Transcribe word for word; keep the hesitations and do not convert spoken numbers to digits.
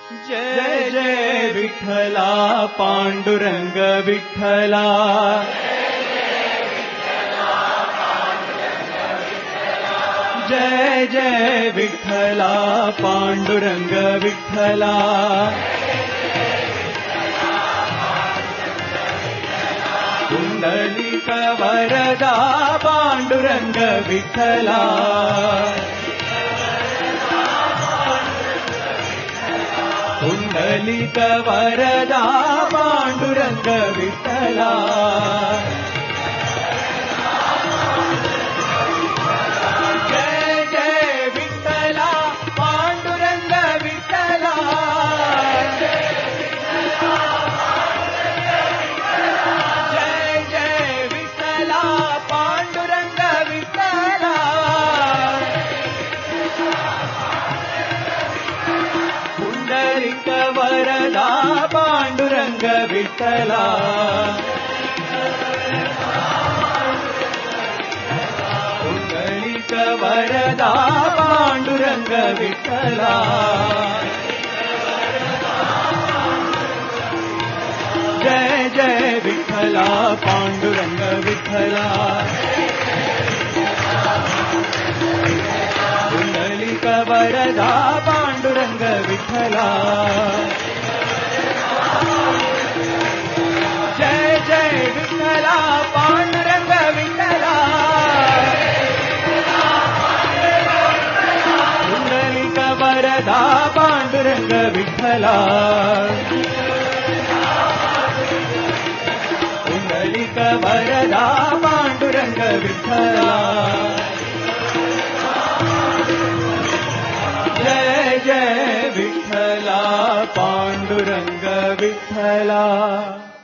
Jai Jai Vitthala Panduranga Vitthala Jai Jai Vitthala Panduranga Vitthala Kundalik Varada Panduranga Vitthala Kundalik Varada Panduranga Vitthala Jai Jai Vitthala Panduranga Vitthala Jai Jai Vitthala Panduranga Vitthala Kundalik Varada Panduranga Vitthala Kundalik Varada Panduranga Vitthala Jai Jai Vitthala Panduranga Vitthala Kundalik Varada Panduranga Vitthala Jai Jai Vitthala Panduranga Vitthala Kundalik Varada Panduranga Vitthala Kundalik Varada Panduranga Vitthala Jai Jai Vitthala Panduranga Vitthala.